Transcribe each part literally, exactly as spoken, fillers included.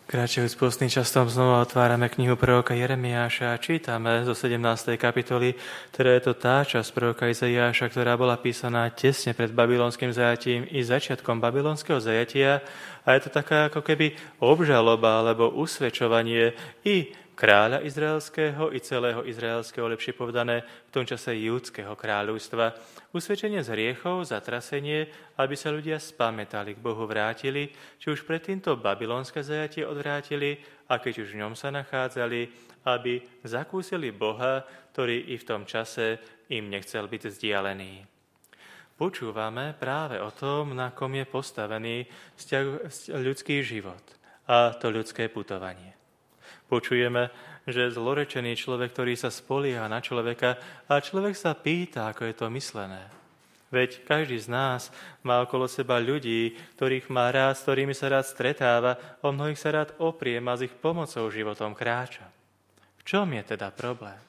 Kráčajúc postným častom znova otvárame knihu proroka Jeremiáša a čítame zo sedemnástej kapitoly, ktorá je to tá časť proroka Izaiáša, ktorá bola písaná tesne pred babylonským zajatím i začiatkom babylonského zajatia. A je to taká ako keby obžaloba alebo usvedčovanie i kráľa izraelského, i celého izraelského, lepšie povedané, v tom čase júdskeho kráľovstva. Usvedčenie z hriechov, zatrasenie, aby sa ľudia spamätali, k Bohu vrátili, či už pred týmto babylonské zajatie odvrátili, a keď už v ňom sa nachádzali, aby zakúsili Boha, ktorý i v tom čase im nechcel byť vzdialený. Počúvame práve o tom, na kom je postavený ľudský život a to ľudské putovanie. Počujeme, že zlorečený človek, ktorý sa spolieha na človeka a človek sa pýta, ako je to myslené. Veď každý z nás má okolo seba ľudí, ktorých má rád, s ktorými sa rád stretáva, o mnohých sa rád opriem a s ich pomocou životom kráča. V čom je teda problém?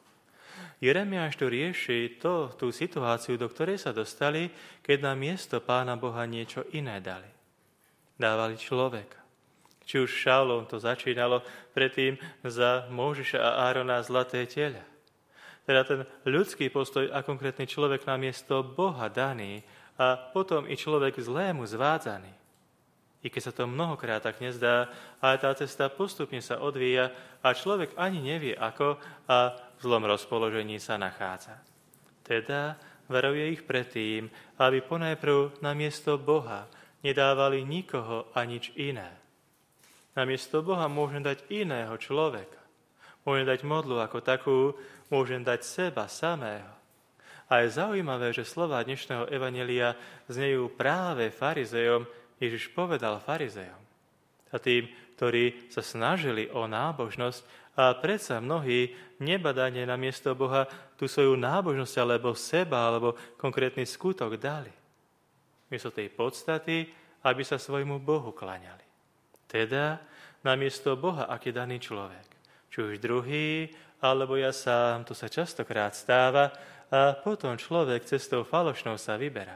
Jeremiáš tu rieši to, tú situáciu, do ktorej sa dostali, keď na miesto Pána Boha niečo iné dali. Dávali človeka. Či už Šaulom to začínalo predtým za Mojžiša a Árona zlaté teľa. Teda ten ľudský postoj a konkrétny človek na miesto Boha daný a potom i človek zlému zvádzaný. I keď sa to mnohokrát tak nezdá, ale tá cesta postupne sa odvíja a človek ani nevie ako a v zlom rozpoložení sa nachádza. Teda varuje ich predtým, aby ponajprv na miesto Boha nedávali nikoho a nič iné. Namiesto Boha môžem dať iného človeka. Môžem dať modlu ako takú, môžem dať seba samého. A je zaujímavé, že slová dnešného evanjelia znejú práve farizejom. Ježiš povedal farizejom. A tým, ktorí sa snažili o nábožnosť a predsa mnohí nebadane namiesto Boha tú svoju nábožnosť alebo seba alebo konkrétny skutok dali. Miesto tej podstaty, aby sa svojmu Bohu klaňali. Teda namiesto Boha, aký daný človek. Či už druhý, alebo ja sám, to sa častokrát stáva a potom človek cestou falošnou sa vyberá.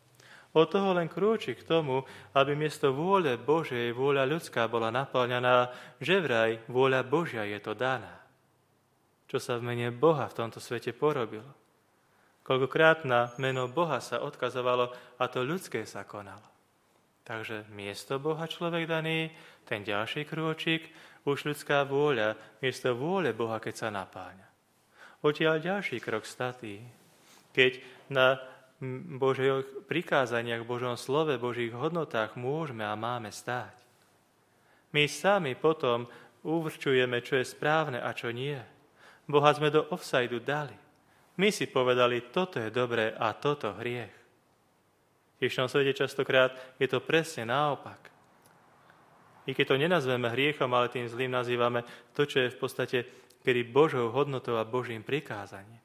Od toho len krôči k tomu, aby miesto vôle Božej vôľa ľudská bola naplňaná, že vraj vôľa Božia je to daná. Čo sa v mene Boha v tomto svete porobilo? Koľkokrát na meno Boha sa odkazovalo a to ľudské sa konalo. Takže miesto Boha človek daný, ten ďalší krôčik, už ľudská vôľa, miesto vôle Boha, keď sa napáňa. Odtiaľ ďalší krok statý, keď na Božích prikázaniach, Božom slove, Božích hodnotách môžeme a máme stáť. My sami potom určujeme, čo je správne a čo nie. Boha sme do offside dali. My si povedali, toto je dobré a toto hriech. V dnešnom svete častokrát je to presne naopak. I keď to nenazveme hriechom, ale tým zlým nazývame to, čo je v podstate kedy Božou hodnotou a Božím prikázaním.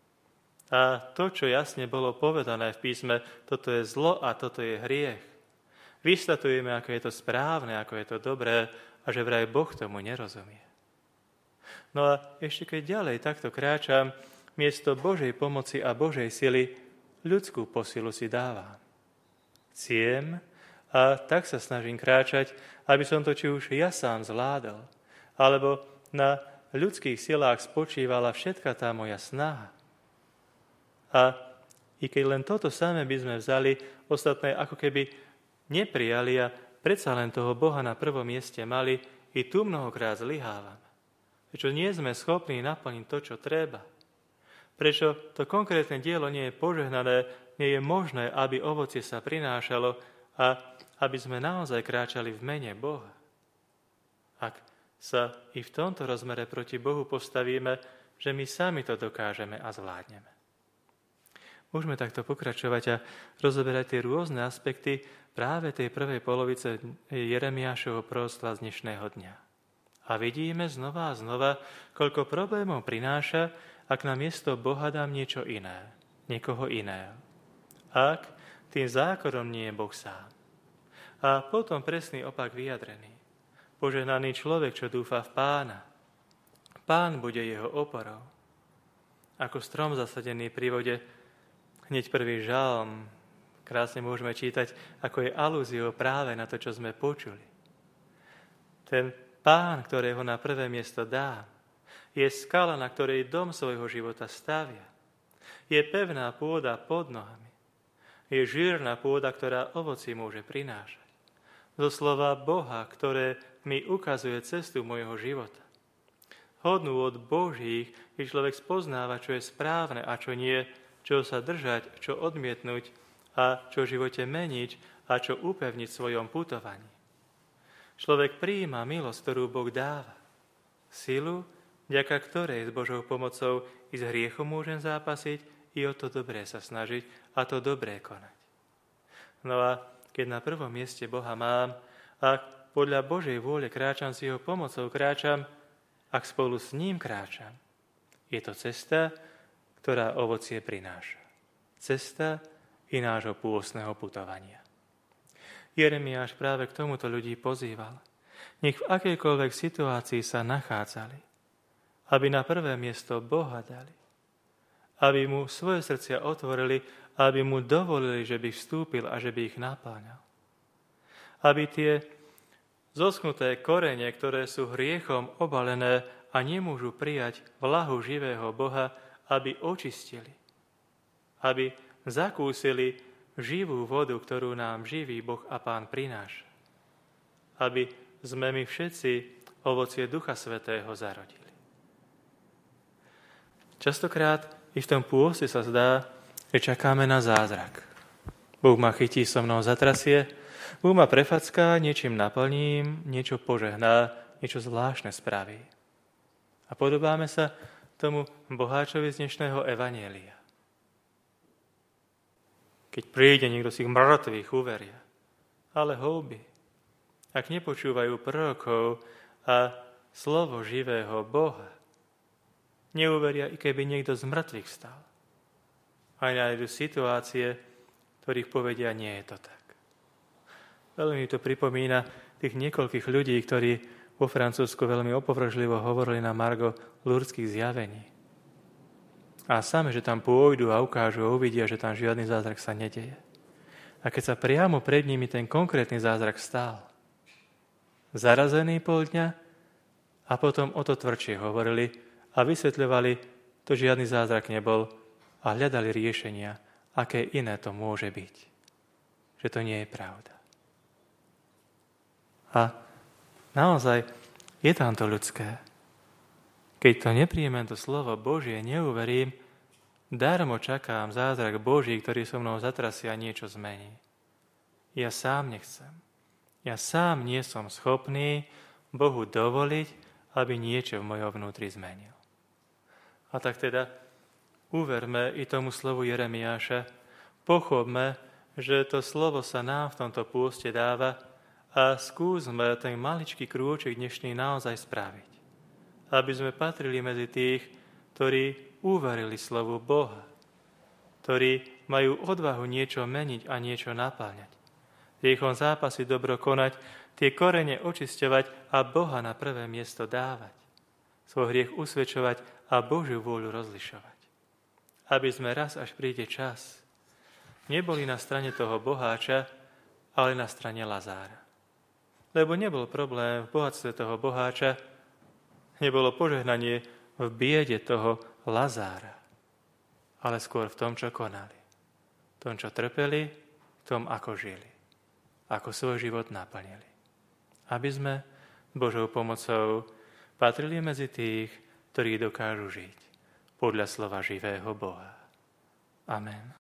A to, čo jasne bolo povedané v písme, toto je zlo a toto je hriech. Vystatujeme, ako je to správne, ako je to dobré a že vraj Boh tomu nerozumie. No a ešte keď ďalej takto kráčam, miesto Božej pomoci a Božej sily ľudskú posilu si dávam. Ciem a tak sa snažím kráčať, aby som to či už ja sám zvládol, alebo na ľudských silách spočívala všetka tá moja snaha. A i keď len toto samé by sme vzali, ostatné ako keby neprijali a predsa len toho Boha na prvom mieste mali, i tu mnohokrát zlyhávame. Prečo nie sme schopní naplniť to, čo treba. Prečo to konkrétne dielo nie je požehnané, nie je možné, aby ovocie sa prinášalo a aby sme naozaj kráčali v mene Boha. Ak sa i v tomto rozmere proti Bohu postavíme, že my sami to dokážeme a zvládneme. Môžeme takto pokračovať a rozoberať tie rôzne aspekty práve tej prvej polovice Jeremiášovho proroctva z dnešného dňa. A vidíme znova a znova, koľko problémov prináša, ak na miesto Boha dám niečo iné, niekoho iného. Ak tým zákonom nie je Boh sám. A potom presný opak vyjadrený. Požehnaný človek, čo dúfa v Pána. Pán bude jeho oporou. Ako strom zasadený pri vode, hneď prvý žalm, krásne môžeme čítať, ako je alúziou práve na to, čo sme počuli. Ten Pán, ktorého na prvé miesto dá, je skala, na ktorej dom svojho života stavia. Je pevná pôda pod nohami. Je žírna pôda, ktorá ovoci môže prinášať. Zo slova Boha, ktoré mi ukazuje cestu môjho života. Hodnú od Božích, keď človek spoznáva, čo je správne a čo nie, čo sa držať, čo odmietnúť a čo v živote meniť a čo upevniť v svojom putovaní. Človek prijíma milosť, ktorú Boh dáva. Silu, vďaka ktorej s Božou pomocou i s hriechom môžem zápasiť, i o to dobré sa snažiť a to dobré konať. No a keď na prvom mieste Boha mám a podľa Božej vôle kráčam s jeho pomocou, kráčam, ak spolu s ním kráčam, je to cesta, ktorá ovocie prináša. Cesta i nášho pôstneho putovania. Jeremiáš práve k tomuto ľudí pozýval. Nech v akejkoľvek situácii sa nachádzali, aby na prvé miesto Boha dali, aby mu svoje srdcia otvorili, aby mu dovolili, že by vstúpil a že by ich napáňal. Aby tie zoschnuté korene, ktoré sú hriechom obalené a nemôžu prijať vlahu živého Boha, aby očistili, aby zakúsili živú vodu, ktorú nám živý Boh a Pán prináša. Aby sme my všetci ovocie Ducha Svätého zarodili. Častokrát i v tom pôste sa zdá, že čakáme na zázrak. Boh ma chytí, so mnou zatrasie, Boh ma prefacká, niečím naplním, niečo požehná, niečo zvláštne spraví. A podobáme sa tomu boháčovi z dnešného evanjelia. Keď príde, niekto si ich mŕtvych uveria. Ale houby, ak nepočúvajú prorokov a slovo živého Boha, neuveria, i keby niekto z mŕtvych vstal. Aj nájdu situácie, ktorých povedia, nie je to tak. Veľmi to pripomína tých niekoľkých ľudí, ktorí vo Francúzsku veľmi opovržlivo hovorili na margo lurdských zjavení. A sami, že tam pôjdu a ukážu a uvidia, že tam žiadny zázrak sa nedeje. A keď sa priamo pred nimi ten konkrétny zázrak stál, zarazený pol dňa a potom o to tvrdšie hovorili a vysvetľovali, to žiadny zázrak nebol a hľadali riešenia, aké iné to môže byť. Že to nie je pravda. A naozaj je tam to ľudské. Keď to nepríjmem to slovo Božie, neuverím, darmo čakám zázrak Boží, ktorý so mnou zatrasie a niečo zmení. Ja sám nechcem. Ja sám nie som schopný Bohu dovoliť, aby niečo v mojom vnútri zmenil. A tak teda uverme i tomu slovu Jeremiáša, pochopme, že to slovo sa nám v tomto pôste dáva a skúsme ten maličký krôčik dnešný naozaj spraviť. Aby sme patrili medzi tých, ktorí uverili slovu Boha, ktorí majú odvahu niečo meniť a niečo napáňať. Riechom zápasy dobro konať, tie korene očisťovať a Boha na prvé miesto dávať. Svoj hriech usvedčovať a Božiu vôľu rozlišovať. Aby sme raz, až príde čas, neboli na strane toho boháča, ale na strane Lazára. Lebo nebol problém v bohatstve toho boháča, nebolo požehnanie v biede toho Lazára, ale skôr v tom, čo konali. V tom, čo trpeli, v tom, ako žili. Ako svoj život naplnili. Aby sme Božou pomocou patrili medzi tých, ktorí dokážu žiť podľa slova živého Boha. Amen.